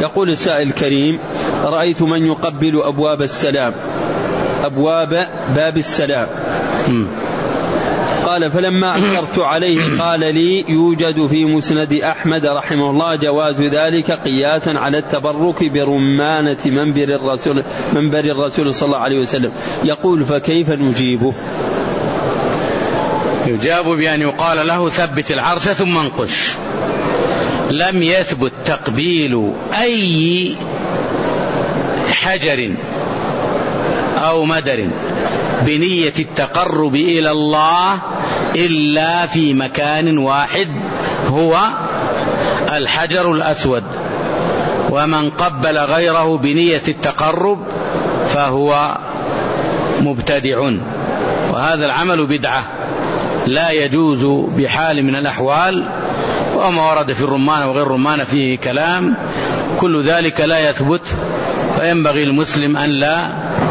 يقول السائل الكريم: رأيت من يقبل أبواب السلام، أبواب باب السلام، قال فلما أنكرت عليه قال لي: يوجد في مسند أحمد رحمه الله جواز ذلك قياسا على التبرك برمانة منبر الرسول صلى الله عليه وسلم. يقول: فكيف نجيبه؟ يجاب بأن يقال له: ثبت العرش ثم انقش. لم يثبت تقبيل أي حجر أو مدر بنية التقرب إلى الله إلا في مكان واحد، هو الحجر الأسود، ومن قبل غيره بنية التقرب فهو مبتدع، وهذا العمل بدعة لا يجوز بحال من الأحوال. وما ورد في الرمان وغير الرمان فيه كلام، كل ذلك لا يثبت، فينبغي المسلم أن لا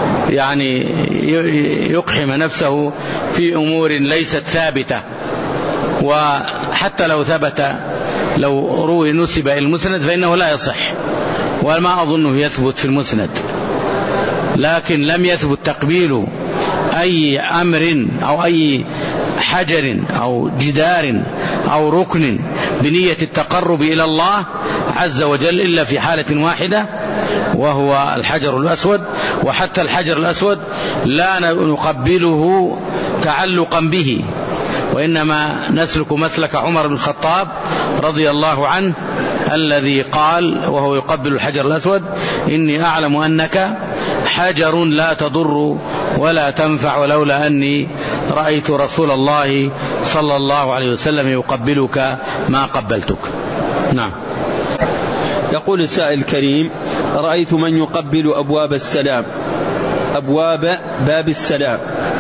يقحم نفسه في أمور ليست ثابتة. وحتى لو ثبت، لو روي نسب إلى المسند فإنه لا يصح، وما أظنه يثبت في المسند. لكن لم يثبت تقبيل أي أمر أو أي حجر أو جدار أو ركن بنية التقرب إلى الله عز وجل إلا في حالة واحدة، وهو الحجر الأسود. وحتى الحجر الأسود لا نقبله تعلقا به، وإنما نسلك مسلك عمر بن الخطاب رضي الله عنه الذي قال وهو يقبل الحجر الأسود: إني أعلم أنك حجر لا تضر ولا تنفع، ولولا أني رأيت رسول الله صلى الله عليه وسلم يقبلك ما قبلتك. نعم. يقول السائل الكريم: رأيت من يقبل أبواب السلام، أبواب باب السلام،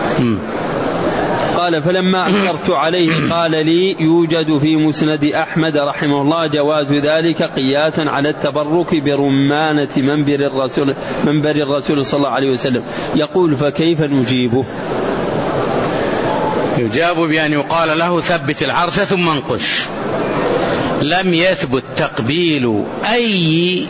قال فلما أنكرت عليه قال لي: يوجد في مسند أحمد رحمه الله جواز ذلك قياسا على التبرك برمانة منبر الرسول صلى الله عليه وسلم. يقول: فكيف نجيبه؟ يجاب بأن يقال له: ثبت العرش ثم انقش. لم يثبت تقبيل أي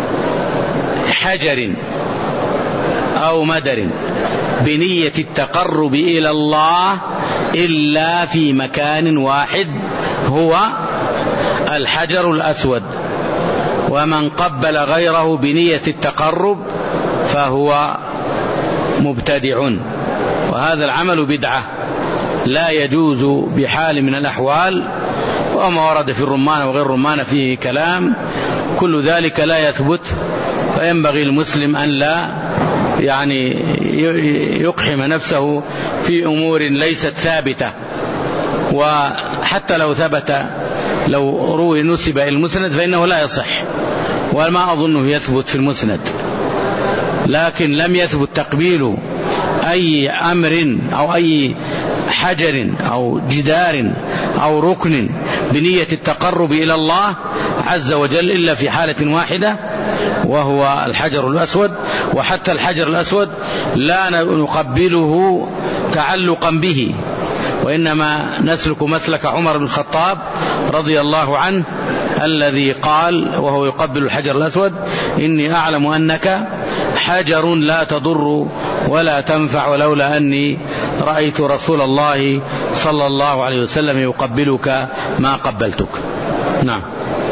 حجر أو مدر بنية التقرب إلى الله إلا في مكان واحد، هو الحجر الأسود، ومن قبل غيره بنية التقرب فهو مبتدع، وهذا العمل بدعة لا يجوز بحال من الأحوال. وما ورد في الرمان وغير الرمان فيه كلام، كل ذلك لا يثبت، فينبغي المسلم أن لا يقحم نفسه في أمور ليست ثابتة. وحتى لو ثبت، لو روي نسب إلى المسند فإنه لا يصح، وما أظنه يثبت في المسند. لكن لم يثبت تقبيل أي أمر أو أي حجر أو جدار أو ركن بنية التقرب إلى الله عز وجل إلا في حالة واحدة، وهو الحجر الأسود. وحتى الحجر الأسود لا نقبله تعلقا به، وإنما نسلك مسلك عمر بن الخطاب رضي الله عنه الذي قال وهو يقبل الحجر الأسود: إني أعلم أنك حجر لا تضر ولا تنفع، ولولا أني رأيت رسول الله صلى الله عليه وسلم يقبلك ما قبلتك. نعم.